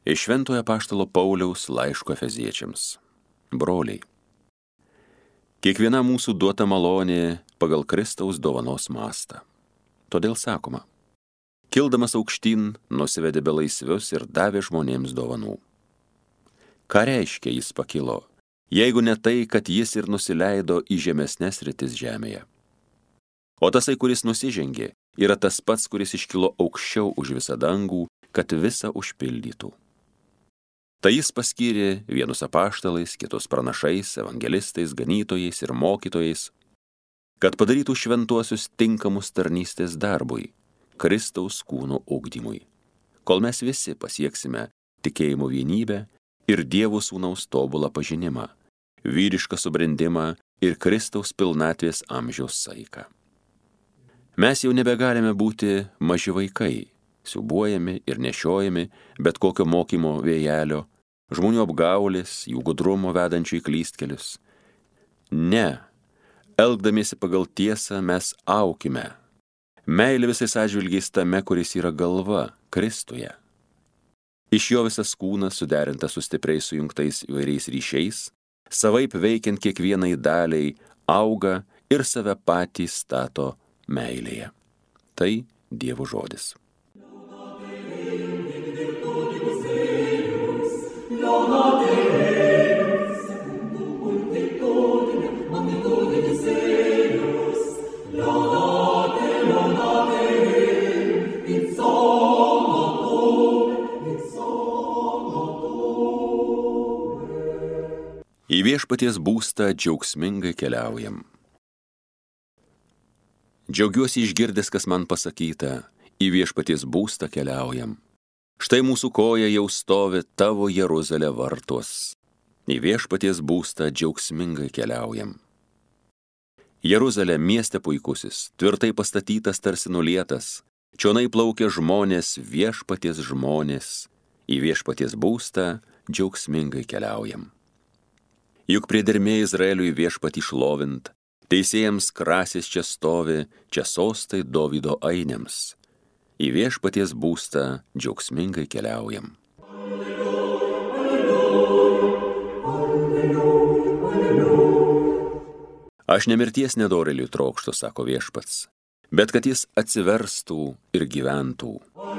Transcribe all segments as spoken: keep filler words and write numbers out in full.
Iš Šventojo apaštalo Pauliaus laiško Efeziečiams. Broliai, kiekviena mūsų duota malonė pagal Kristaus dovanos mastą. Todėl sakoma, kildamas aukštyn, nusivedė belaisvius ir davė žmonėms dovanų. Ką reiškia jis pakilo, jeigu ne tai, kad jis ir nusileido į žemesnes rytis žemėje? O tasai, kuris nusižengė, yra tas pats, kuris iškilo aukščiau už visą dangų, kad visą užpildytų. Tai jis paskyrė vienus apaštalais, kitus pranašais, evangelistais, ganytojais ir mokytojais, kad padarytų šventuosius tinkamus tarnystės darbui, Kristaus kūno ugdymui, kol mes visi pasieksime tikėjimo vienybę ir Dievo Sūnaus tobulą pažinimą, vyrišką subrendimą ir Kristaus pilnatvės amžiaus saiką. Mes jau nebegalime būti maži vaikai, siūbuojami ir nešiojami bet kokio mokymo vėjelio, žmonių apgaulės, jų gudrumo vedančių į klystkelius. Ne, elgdamiesi pagal tiesą mes aukime. Meilė visais atžvilgiais tame, kuris yra galva, Kristuje. Iš jo visas kūnas suderintas su stipriai sujungtais įvairiais ryšiais, savaip veikiant kiekvienai daliai, auga ir save patį stato meilėje. Tai Dievo žodis. Į viešpaties būstą džiaugsmingai keliaujam. Džiaugiuosi išgirdęs, kas man pasakyta, į viešpaties būstą keliaujam. Štai mūsų koja jau stovi tavo Jeruzalė vartuos. Į viešpaties būstą džiaugsmingai keliaujam. Jeruzalė mieste puikusis, tvirtai pastatytas tarsi nulietas, čionai plaukia žmonės, viešpaties žmonės. Į viešpaties būstą džiaugsmingai keliaujam. Juk priedermė Izraeliui viešpatį šlovint, teisėjams krasis čia stovi, čia sostai Dovydo ainiams. Į viešpaties būstą džiaugsmingai keliaujam. Aš nemirties nedorėliui trokštu, sako viešpats, bet kad jis atsiverstų ir gyventų.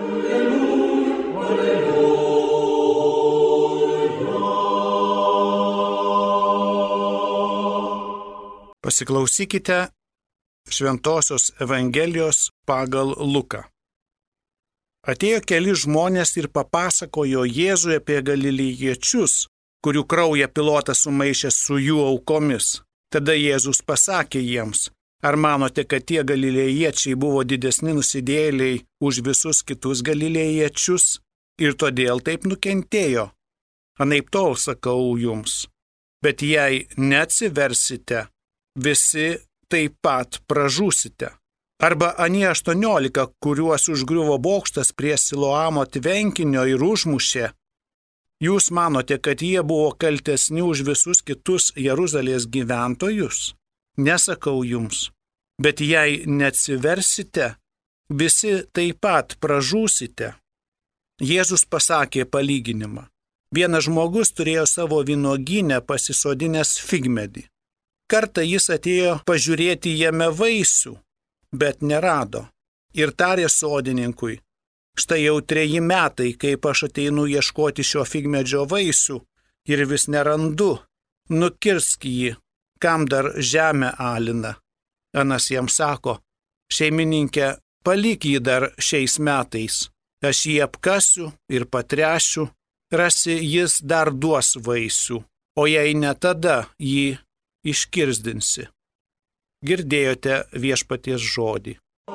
Pasiklausykite Šventosios Evangelijos pagal Luką. Atėjo keli žmonės ir papasakojo Jėzui apie galilėjiečius, kurių kraują Pilotas sumaišė su jų aukomis. Tada Jėzus pasakė jiems, ar manote, kad tie galilėjiečiai buvo didesni nusidėjėliai už visus kitus galilėjiečius ir todėl taip nukentėjo? Anaiptol sakau jums, bet jei neatsiversite, visi taip pat pražūsite. Arba anie aštuoniolika, kuriuos užgriuvo bokštas prie Siloamo tvenkinio ir užmušė, jūs manote, kad jie buvo kaltesni už visus kitus Jeruzalės gyventojus? Nesakau jums, bet jei neatsiversite, visi taip pat pražūsite. Jėzus pasakė palyginimą. Vienas žmogus turėjo savo vynuogyne pasisodinęs figmedį. Kartą jis atėjo pažiūrėti jame vaisių, bet nerado. Ir tarė sodininkui, štai jau treji metai, kaip aš ateinu ieškoti šio figmedžio vaisių ir vis nerandu. Nukirsk jį, kam dar žemę alina. Anas jam sako, šeimininkė, palik jį dar šiais metais. Aš jį apkasiu ir patręšiu, rasi jis dar duos vaisių, o jei ne tada jį iškirsdinsi. Girdėjote viešpaties žodį.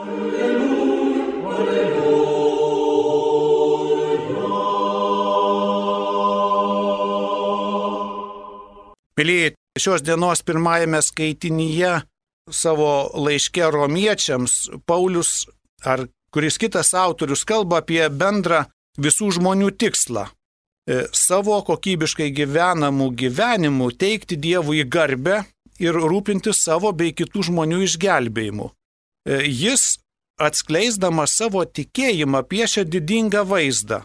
Mylėjai, šios dienos pirmajame skaitinyje savo laiške romiečiams Paulius ar kuris kitas autorius kalba apie bendrą visų žmonių tikslą. Savo kokybiškai gyvenamų gyvenimų teikti Dievui garbę ir rūpintis savo bei kitų žmonių išgelbėjimu. Jis, atskleisdamas savo tikėjimą, piešia didingą vaizdą.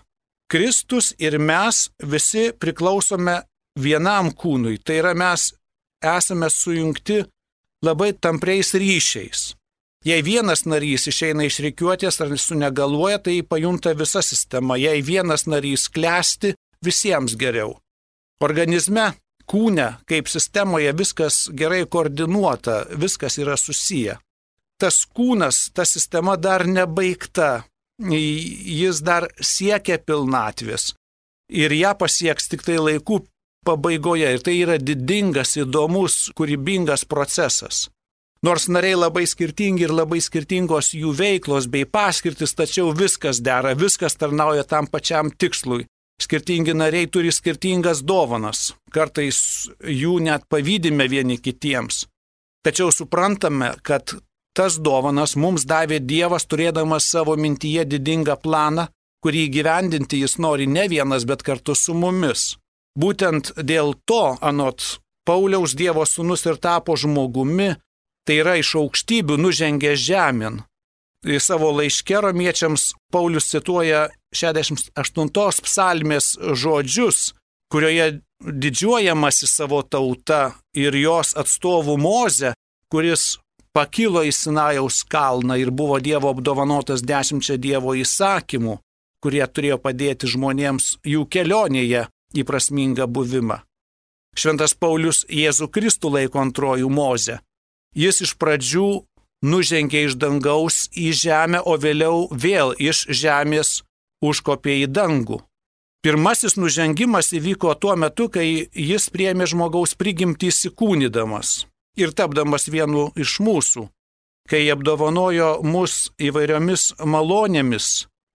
Kristus ir mes visi priklausome vienam kūnui. Tai yra, mes esame sujungti labai tampriais ryšiais. Jei vienas narys išeina iš rikiuotės ar sunegaluoja, tai pajunta visa sistema. Jei vienas narys klesti, visiems geriau. Organizme, kūne, kaip sistemoje viskas gerai koordinuota, viskas yra susiję. Tas kūnas, ta sistema dar nebaigta, jis dar siekia pilnatvės ir ją pasieks tik tai laikų pabaigoje. Ir tai yra didingas, įdomus, kūrybingas procesas. Nors nariai labai skirtingi ir labai skirtingos jų veiklos bei paskirtis, tačiau viskas dera, viskas tarnauja tam pačiam tikslui. Skirtingi nariai turi skirtingas dovanas, kartais jų net pavydime vieni kitiems. Tačiau suprantame, kad tas dovanas mums davė Dievas, turėdamas savo mintyje didingą planą, kurį įgyvendinti jis nori ne vienas, bet kartu su mumis. Būtent dėl to, anot Pauliaus, Dievo sūnus ir tapo žmogumi, tai yra iš aukštybių nužengė žemėn. Į savo laiške romiečiams Paulius cituoja šešiasdešimt aštuntos psalmės žodžius, kurioje didžiuojamasi savo tauta ir jos atstovų Moze, kuris pakilo į Sinajaus kalną ir buvo Dievo apdovanotas dešimčia Dievo įsakymų, kurie turėjo padėti žmonėms jų kelionėje į prasmingą buvimą. Šventas Paulius Jėzų Kristų laiko antrojų Moze. Jis iš pradžių nužengė iš dangaus į žemę, o vėliau vėl iš žemės užkopė į dangų. Pirmasis nužengimas įvyko tuo metu, kai jis priėmė žmogaus prigimtį įsikūnydamas ir tapdamas vienu iš mūsų, kai apdovanojo mus įvairiomis malonėmis,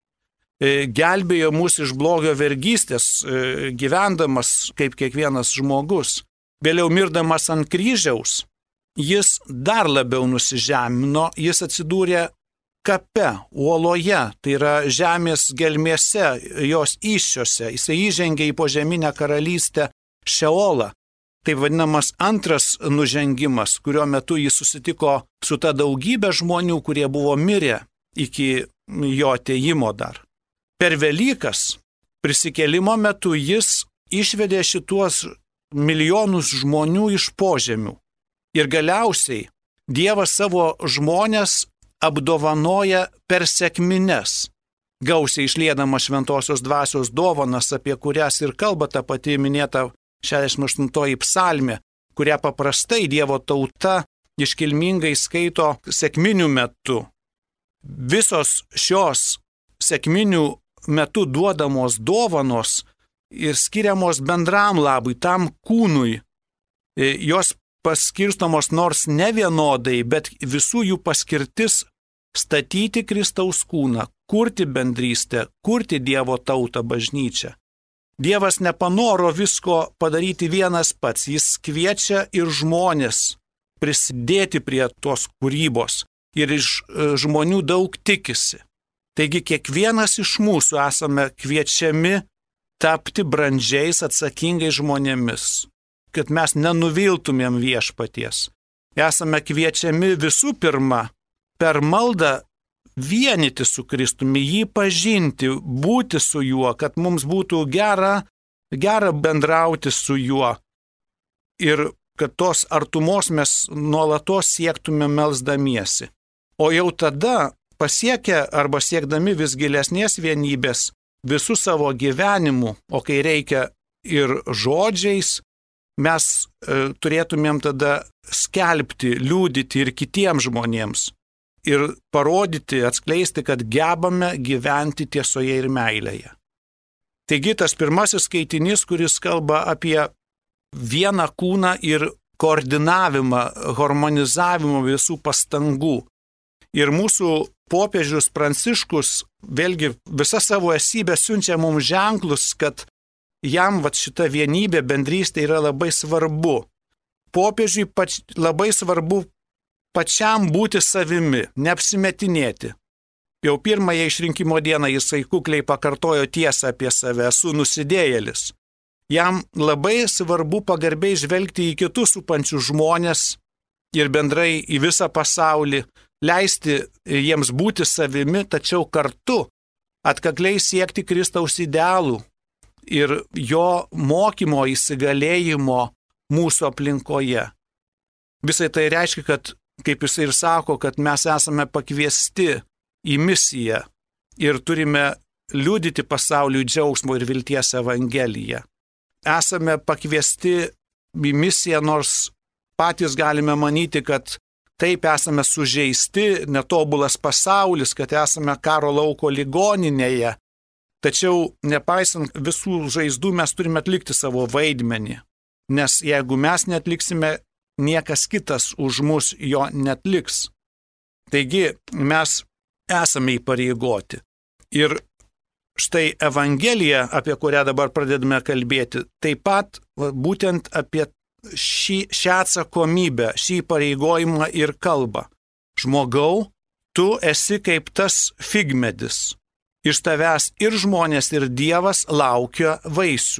gelbėjo mus iš blogio vergystės, gyvendamas kaip kiekvienas žmogus. Vėliau mirdamas ant kryžiaus, jis dar labiau nusižemino, jis atsidūrė kape, uoloje, tai yra žemės gelmėse, jos įsčiose. Jisai įžengė į požeminę karalystę Šeolą. Tai vadinamas antras nužengimas, kurio metu jis susitiko su ta daugybė žmonių, kurie buvo mirę iki jo atėjimo dar. Per Velykas prisikėlimo metu jis išvedė šituos milijonus žmonių iš požemių. Ir galiausiai Dievas savo žmonės apdovanoja per sekmines, gausiai išliedamas šventosios dvasios dovanas, apie kurias ir kalba ta pati minėta šešiasdešimt aštuntoji psalmė, kurią paprastai Dievo tauta iškilmingai skaito sekminių metu. Visos šios sekminių metu duodamos dovanos ir skiriamos bendram labui, tam kūnui, jos paskirstomos nors ne vienodai, bet visų jų paskirtis statyti Kristaus kūną, kurti bendrystę, kurti Dievo tautą bažnyčią. Dievas nepanoro visko padaryti vienas pats, jis kviečia ir žmonės prisidėti prie tos kūrybos ir iš žmonių daug tikisi. Taigi kiekvienas iš mūsų esame kviečiami tapti brandžiais, atsakingais žmonėmis, kad mes nenuviltumėm viešpaties. Esame kviečiami visų pirma per maldą vienyti su Kristumi, jį pažinti, būti su juo, kad mums būtų gera, gera bendrauti su juo ir kad tos artumos mes nuolatos siektume melsdamiesi. O jau tada pasiekę arba siekdami vis gilesnės vienybės visų savo gyvenimu, o kai reikia ir žodžiais, mes e, turėtumėm tada skelbti, liudyti ir kitiems žmonėms ir parodyti, atskleisti, kad gebame gyventi tiesoje ir meilėje. Taigi tas pirmasis skaitinys, kuris kalba apie vieną kūną ir koordinavimą, harmonizavimą visų pastangų. Ir mūsų popiežius Pranciškus vėlgi visą savo esybę siunčia mums ženklus, kad jam vat šita vienybė, bendrystė yra labai svarbu. Popiežiui pač, labai svarbu pačiam būti savimi, neapsimetinėti. Jau pirmąją išrinkimo dieną jisai kukliai pakartojo tiesą apie save, esu nusidėjėlis. Jam labai svarbu pagarbiai žvelgti į kitus supančius žmonės ir bendrai į visą pasaulį, leisti jiems būti savimi, tačiau kartu atkakliai siekti Kristaus idealų ir jo mokymo įsigalėjimo mūsų aplinkoje. Visai tai reiškia, kad, kaip jis ir sako, kad mes esame pakviesti į misiją ir turime liudyti pasauliui džiaugsmo ir vilties evangeliją. Esame pakviesti į misiją, nors patys galime manyti, kad taip esame sužeisti, netobulas pasaulis, kad esame karo lauko ligoninėje. Tačiau, nepaisant visų žaizdų, mes turime atlikti savo vaidmenį. Nes jeigu mes netliksime, niekas kitas už mus jo netliks. Taigi, mes esame įpareigoti. Ir štai Evangelija, apie kurią dabar pradedame kalbėti, taip pat būtent apie šį, šią atsakomybę, šį įpareigojimą ir kalbą. Žmogau, tu esi kaip tas figmedis. Iš tavęs ir žmonės, ir Dievas laukia vaisių.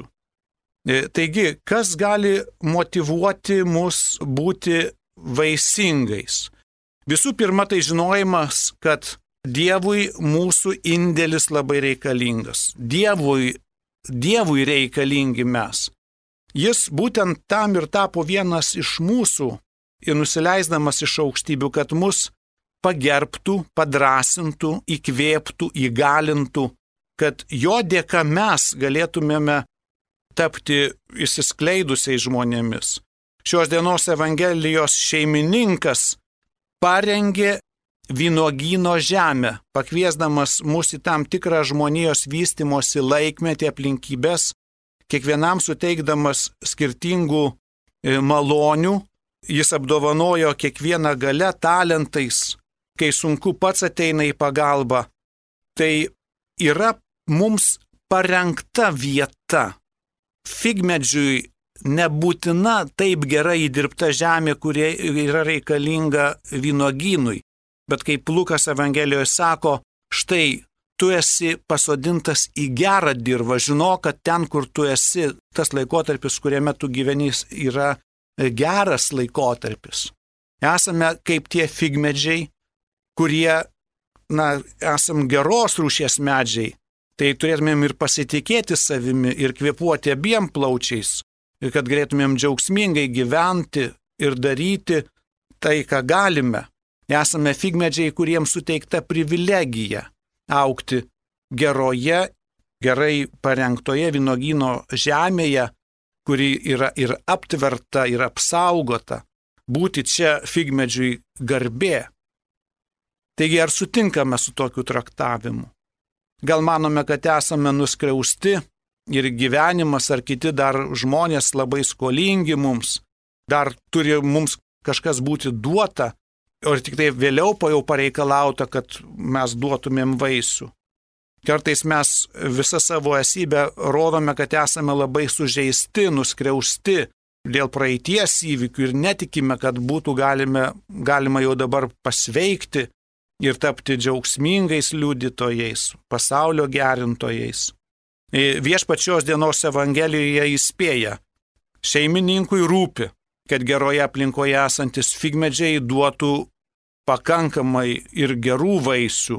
Taigi, kas gali motyvuoti mus būti vaisingais? Visų pirma, tai žinojimas, kad Dievui mūsų indėlis labai reikalingas. Dievui, Dievui reikalingi mes. Jis būtent tam ir tapo vienas iš mūsų ir nusileisdamas iš aukštybių, kad mus pagerbtų, padrasintų, įkvėptų, įgalintų, kad jo dėka mes galėtumėme tapti išsiskleidusiais žmonėmis. Šios dienos Evangelijos šeimininkas parengė vynuogyno žemę, pakviesdamas mus į tam tikrą žmonijos vystimosi laikmetį, aplinkybės, kiekvienam suteikdamas skirtingų malonių. Jis apdovanojo kiekvieną gale talentais, kai sunku pats ateina į pagalbą. Tai yra mums parengta vieta. Figmedžiui nebūtina taip gerai įdirbta žemė, kurie yra reikalinga vynuogynui. Bet kaip Lukas Evangelijoje sako, štai tu esi pasodintas į gerą dirvą, žinok, kad ten, kur tu esi, tas laikotarpis, kuriame tu gyveni, yra geras laikotarpis. Esame kaip tie figmedžiai, kurie, na, esam geros rūšies medžiai, tai turėtumėm ir pasitikėti savimi, ir kvėpuoti abiem plaučiais, ir kad galėtumėm džiaugsmingai gyventi ir daryti tai, ką galime. Esame figmedžiai, kuriems suteikta privilegija augti geroje, gerai parengtoje vynuogyno žemėje, kuri yra ir aptverta, ir apsaugota. Būti čia figmedžiui garbė. Taigi, ar sutinkame su tokiu traktavimu? Gal manome, kad esame nuskriausti ir gyvenimas ar kiti dar žmonės labai skolingi mums, dar turi mums kažkas būti duota, ir tik tai vėliau jau pareikalauta, kad mes duotumėm vaisių. Kartais mes visą savo esybę rodome, kad esame labai sužeisti, nuskriausti dėl praeities įvykių ir netikime, kad būtų galime, galima jau dabar pasveikti ir tapti džiaugsmingais liudytojais, pasaulio gerintojais. Viešpačios dienos Evangelijoje įspėja, šeimininkui rūpi, kad geroje aplinkoje esantis figmedžiai duotų pakankamai ir gerų vaisių.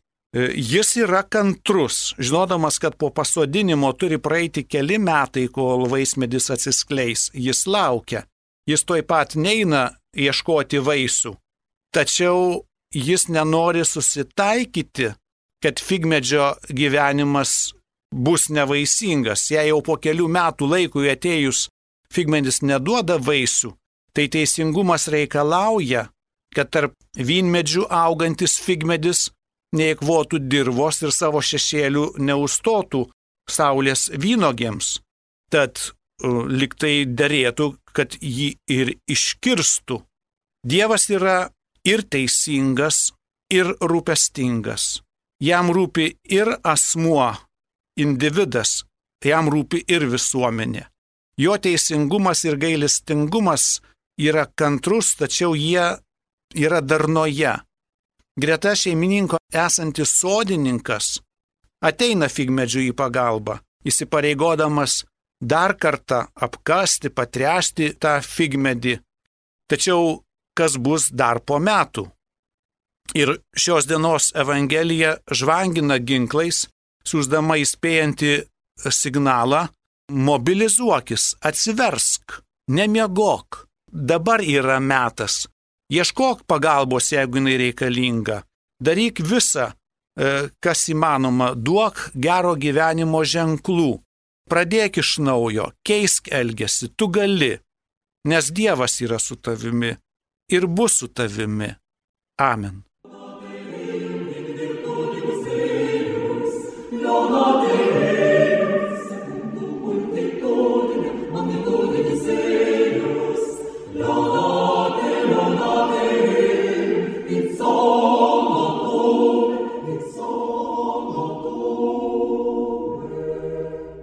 Jis yra kantrus, žinodamas, kad po pasodinimo turi praeiti keli metai, kol vaismedis atsiskleis. Jis laukia, jis tuoj pat neina ieškoti vaisių. Tačiau jis nenori susitaikyti, kad figmedžio gyvenimas bus nevaisingas. Jei jau po kelių metų laikui atėjus figmedis neduoda vaisių, tai teisingumas reikalauja, kad tarp vynmedžių augantis figmedis neeikvotų dirvos ir savo šešėlių neužstotų saulės vynogėms. Tad liktai derėtų, kad jį ir iškirstų. Dievas yra ir teisingas, ir rūpestingas. Jam rūpi ir asmuo, individas, jam rūpi ir visuomenė. Jo teisingumas ir gailestingumas yra kantrus, tačiau jie yra darnoje. Greta šeimininko esantis sodininkas ateina figmedžiui į pagalbą, įsipareigodamas dar kartą apkasti, patręšti tą figmedį. Tačiau kas bus dar po metų? Ir šios dienos Evangelija žvangina ginklais, siųsdama įspėjantį signalą: mobilizuokis, atsiversk, nemiegok, dabar yra metas, ieškok pagalbos, jeigu jinai reikalinga, daryk visą, kas įmanoma, duok gero gyvenimo ženklų, pradėk iš naujo, keisk elgesį, tu gali, nes Dievas yra su tavimi ir bus su tavimi. Amen.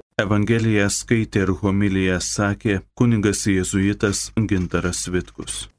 Evangeliją skaitė ir homiliją sakė kunigas jėzuitas Gintaras Vitkus.